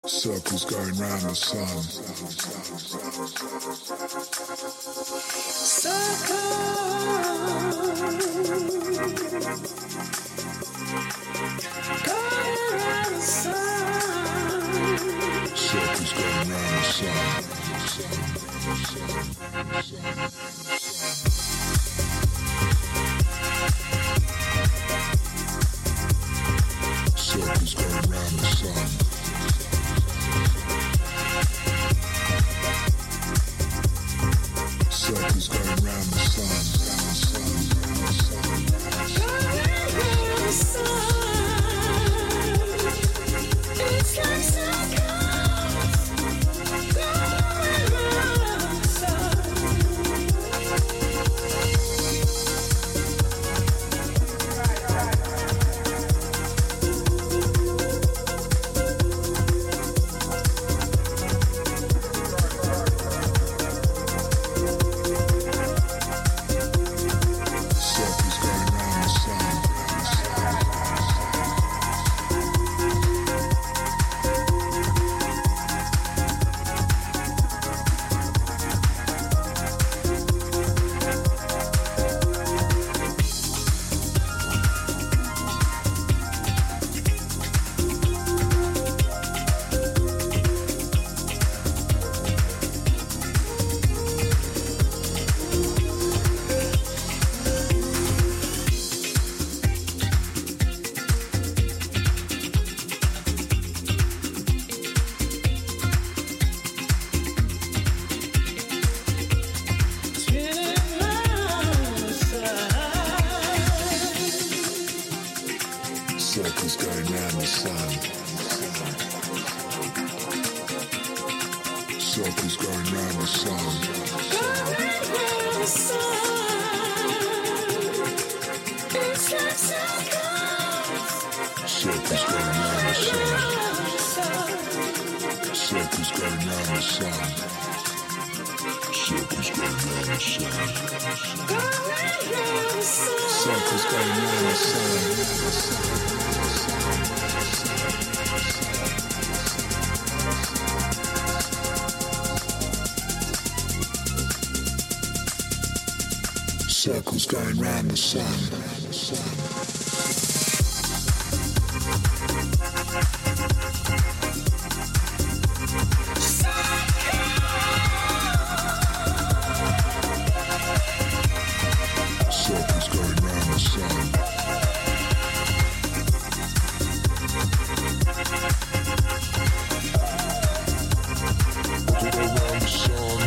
Circles going round the sun. Circles going round the sun. Circles going round the sun. Circles going round the sun. It's like circles going round the sun. Circles going round the sun. Circles going round the sun. It's like circles. Circles going round the sun. Circles going round the sun. Circles going round the sun. Circles going round the sun. Circles going round the sun. Circles going round the sun. Go around the sun.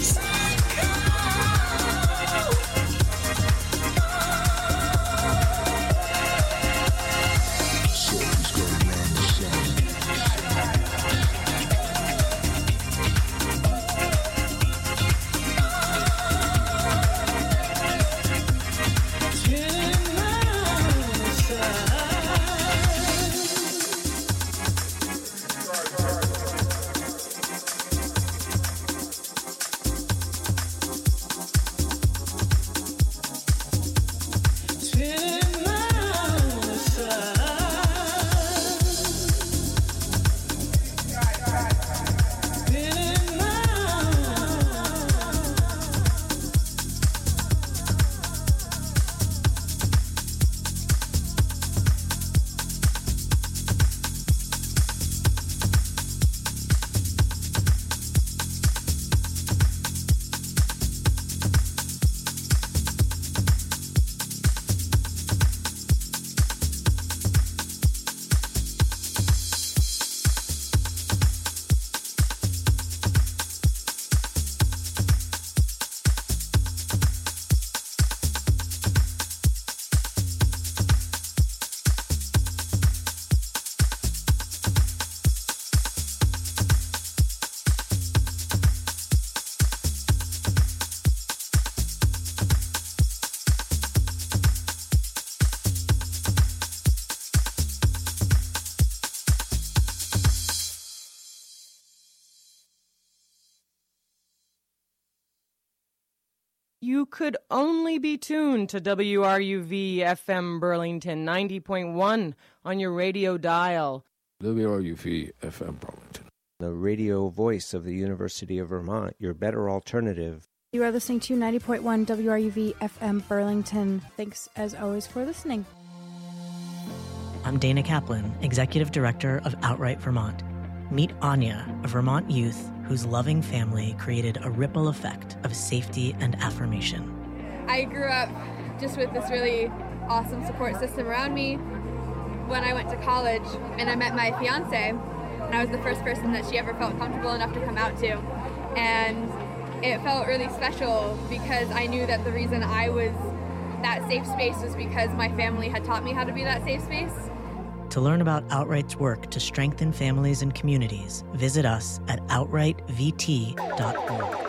You could only be tuned to WRUV FM Burlington 90.1 on your radio dial. WRUV FM Burlington. the radio voice of the University of Vermont, your better alternative. You are listening to 90.1 WRUV FM Burlington. Thanks, as always, for listening. I'm Dana Kaplan, Executive Director of Outright Vermont. Meet Anya, a Vermont youth whose loving family created a ripple effect of safety and affirmation. I grew up just with this really awesome support system around me. When I went to college and I met my fiance, and I was the first person that she ever felt comfortable enough to come out to. And it felt really special because I knew that the reason I was that safe space was because my family had taught me how to be that safe space. To learn about Outright's work to strengthen families and communities, visit us at outrightvt.org.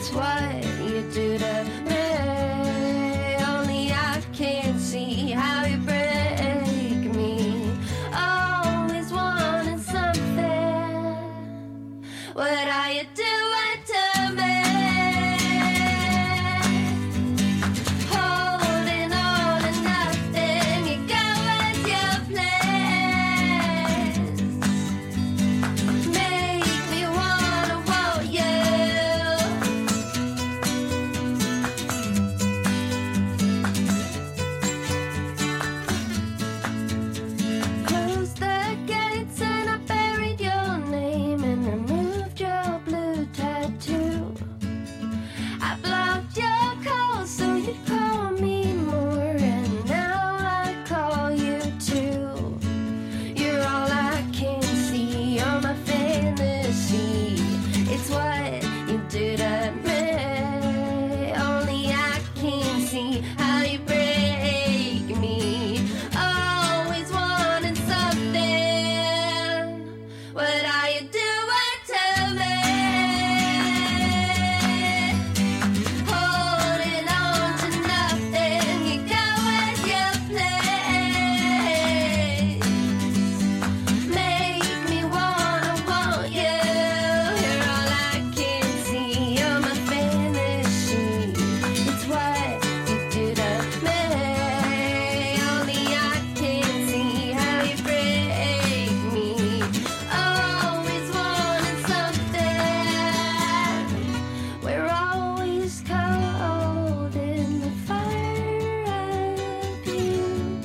It's what you do to me. Only I can't see how you break me. Always wanting something. What are you doing to me? Holding on to nothing. You go as you please. Make me wanna want you. Closed the gates and I buried your name and removed your blue tattoo. I blocked your calls so you'd call me more, and now I call you too. You're all I can see, you're my fantasy. It's what you do to me. Only I can see how you break me. Always wanting something. What are you doing to me? Holding on to nothing. You go as you please. Make me wanna want you. You're all I can see. You're my fantasy. It's what you do to me. Only I can see how you break me. Always wanting something. We're always cold in the fire of you.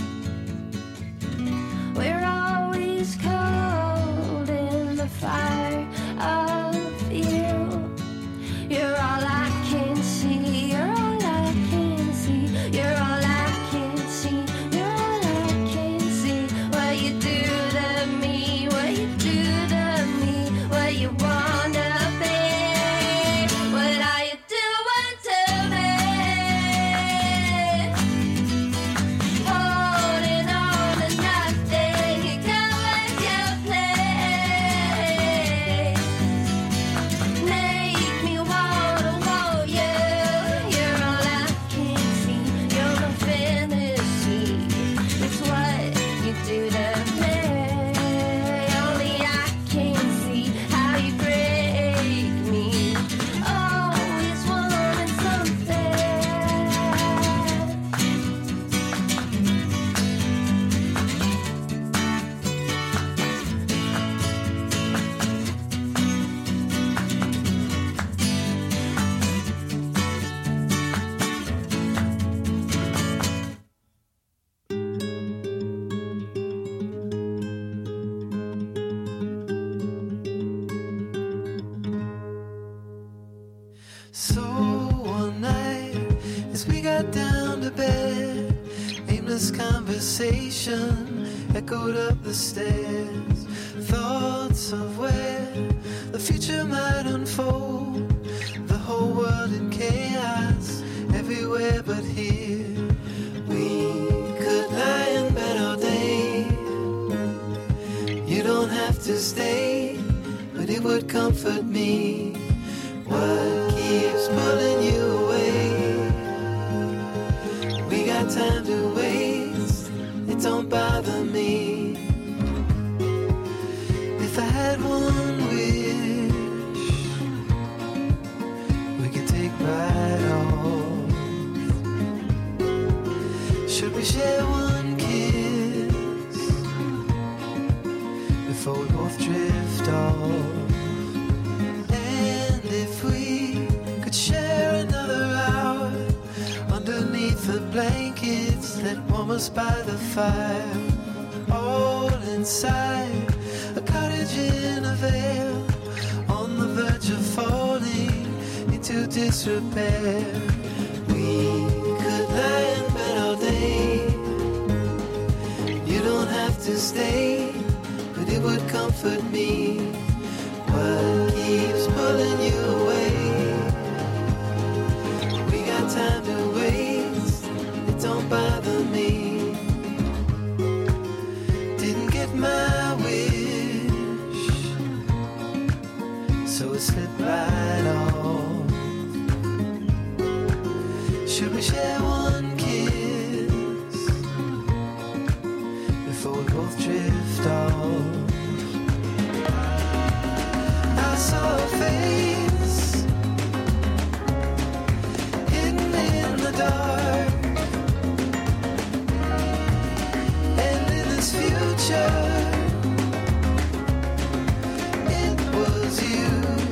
We're always cold in the fire of you. You're all I can see. You're all I can see. You're all I can see. You're all I can see. What you do to me. What you do to me. What you wanna be. What are you doing to me? Holding on to nothing. You go as you please. Make me wanna want you. You're all I can see. You're my fantasy. It's what you do to me. Only I can see how you break me. Always wanting something. So one night, as we got down to bed, aimless conversation echoed up the stairs. Thoughts of where the future might unfold. The whole world in chaos, everywhere but here. We could lie in bed all day. You don't have to stay, but it would comfort me. What keeps pulling you away? We got time to waste, it don't bother me. If I had one wish, we could take right off. Should we share one kiss before we both drift off? And if we could share another hour underneath the blankets that warm us by the fire, all inside a cottage in a vale, on the verge of falling into disrepair. We could lie in bed all day. You don't have to stay, but it would comfort me. What keeps pulling you away? We got time to waste, it don't bother me. Didn't get my wish, so it slipped right off. Should we share one kiss before we both drift off? I saw a face hidden in the dark, and in this future it was you.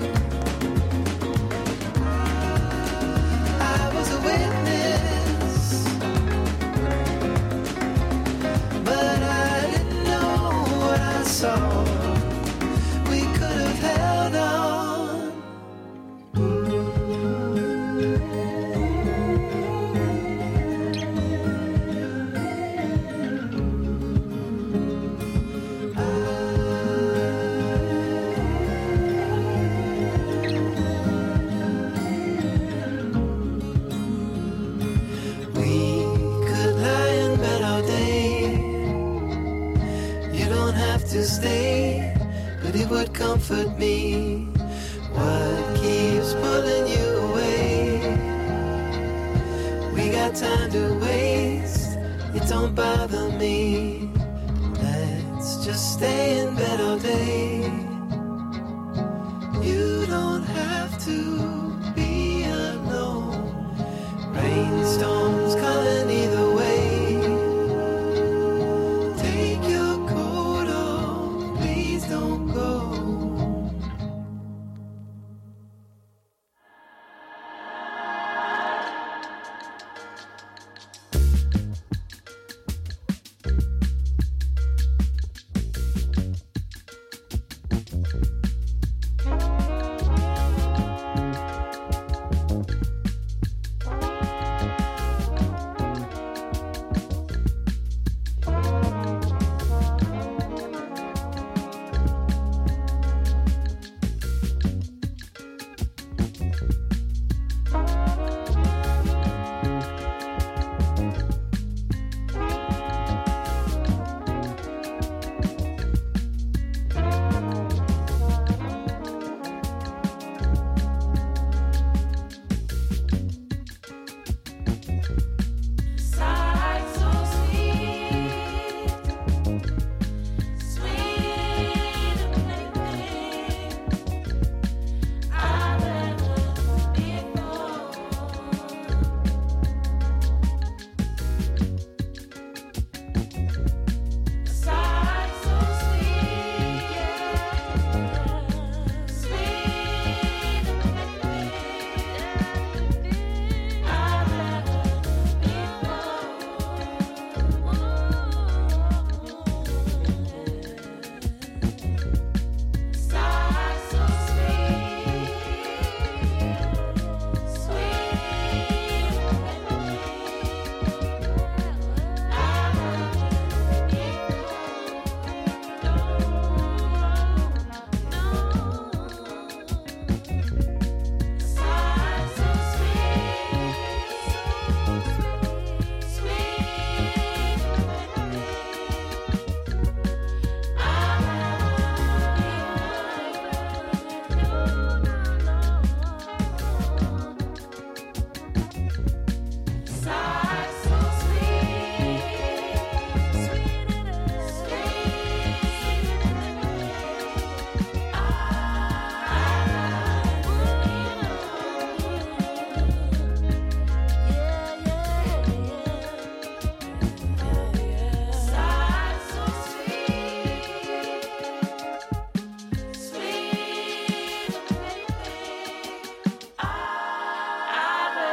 I was a witness, but I didn't know what I saw. We could have held on. We could lie in bed all day. You don't have to stay, but it would comfort me. What keeps pulling you away? We got time to waste, it don't bother me. Let's just stay in bed all day. You don't have to.